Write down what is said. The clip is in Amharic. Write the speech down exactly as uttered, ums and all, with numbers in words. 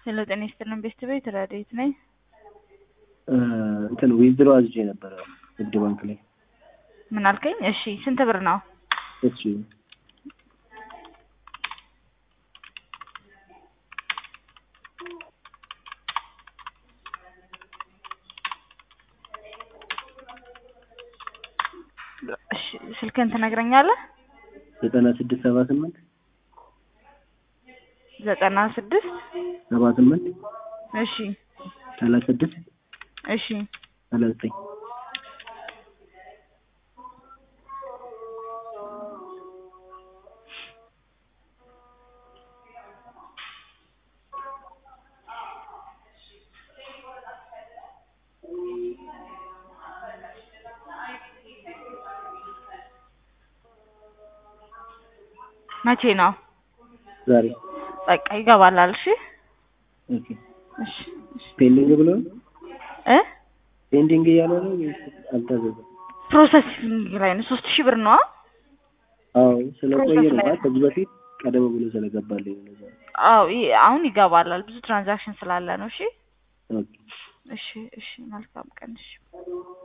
ሄሎ ጤና ይስጥልን ቤተሰብ የተራዴት ነኝ እንትን ዊዝድሮ አዝጄ ነበር ንግድ ባንክ ላይ ምን አልከኝ? እሺ ስንት ብር ነው? እሺ እሺ ስልክህን ትነግረኛለህ? ዘጠና ስድስት ሰባ ስምንት ዘጠና ስድስት ሰባ ስምንት እሺ ሰላሳ ስድስት እሺ ሰላሳ ዘጠኝ መቼ ነው? ዛሬ በቃ ይገባል አልሽ? ኦኬ እሺ ፔንዲንግ ብሎ እ ፔንዲንግ ያለው ነው አልታዘዘም። ፕሮሰሲንግ ላይ ነው ሶስት ሺህ ብር ነው። አዎ ስለቆየ ነው ማለት ከዚህ በፊት ቀደም ብሎ ስለገባልኝ ነው። አዎ አሁን ይገባላል ብዙ ትራንዛክሽን ስላለ ነው። እሺ ኦኬ እሺ እሺ መልካም ቀን። እሺ